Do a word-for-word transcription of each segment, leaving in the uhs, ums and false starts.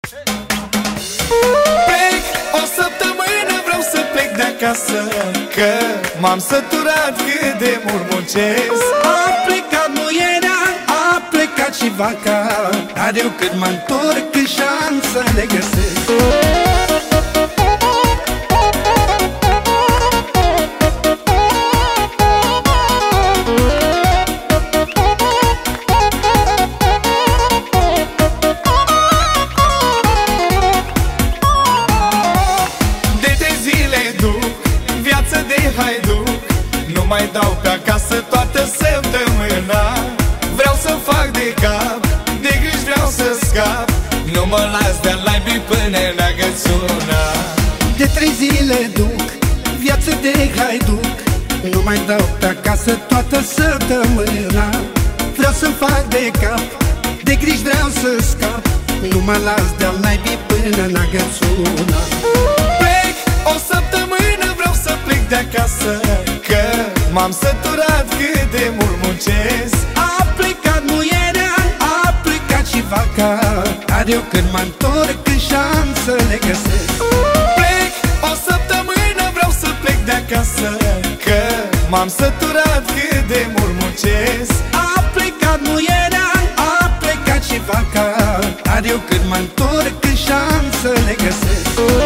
Plec o săptămână, vreau să plec de acasă, că m-am săturat cât de mult muncesc. A plecat muierea, a plecat și vaca, dar eu când mă întorc când șansa le găsesc. Nu mai dau pe acasă toată săptămâna. Vreau să fac de cap, de griji vreau să scap. Nu mă las de-al naibii până în agățuna. De trei zile duc viață de haiduc, nu mai dau pe acasă toată săptămâna. Vreau să fac de cap, de griji vreau să scap. Nu mă las de-al naibii până în agățuna. Plec o săptămână, vreau să plec de acasă, că m-am săturat cât de mult muncesc. A plecat muierea, a plecat și vaca, dar eu când mă întorc când șansă le găsesc. Plec o săptămână, vreau să plec de acasă, că m-am săturat cât de mult muncesc. A plecat muierea, a plecat și vaca, dar eu când mă întorc când șansă le găsesc.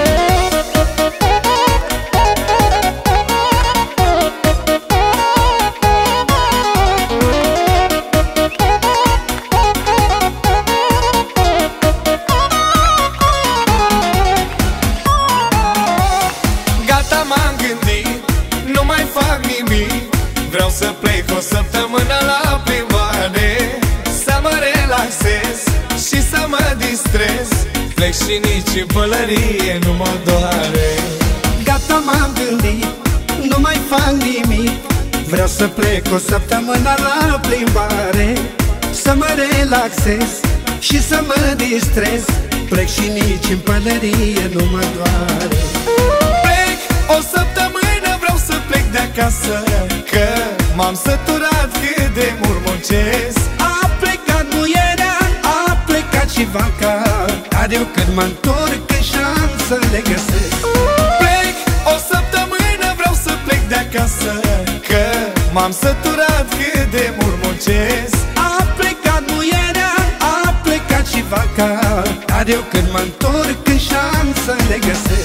M-am gândit, nu mai fac nimic. Vreau să plec o săptămână la plimbare, să mă relaxez și să mă distrez. Plec și nici în pălărie nu mă doare. Gata, m-am gândit, nu mai fac nimic. Vreau să plec o săptămână la plimbare, să mă relaxez și să mă distrez. Plec și nici în pălărie nu mă doare. O săptămână, vreau să plec de acasă, că m-am săturat cât de mult muncesc. A plecat muierea, a plecat și vaca, dar eu când mă întorc când șansă le găsesc. Plec o săptămână, vreau să plec de acasă, că m-am săturat cât de mult muncesc. A plecat muierea, a plecat și vaca, dar eu când mă întorc când șansă le găsesc.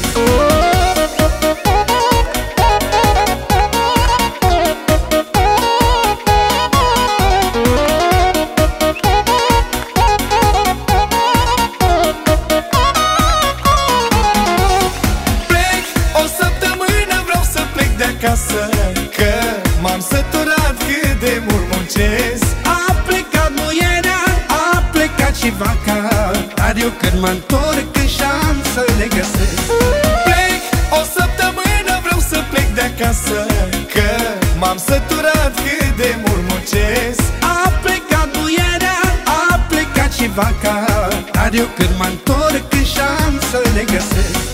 Acasă, că m-am săturat cât de mult muncesc. A plecat muierea, a plecat și vaca, dar eu când mă întorc când șansă le găsesc. Plec o săptămână, vreau să plec de acasă, că m-am săturat cât de mult muncesc. A plecat muierea, a plecat și vaca, dar eu când mă întorc când șansă le găsesc.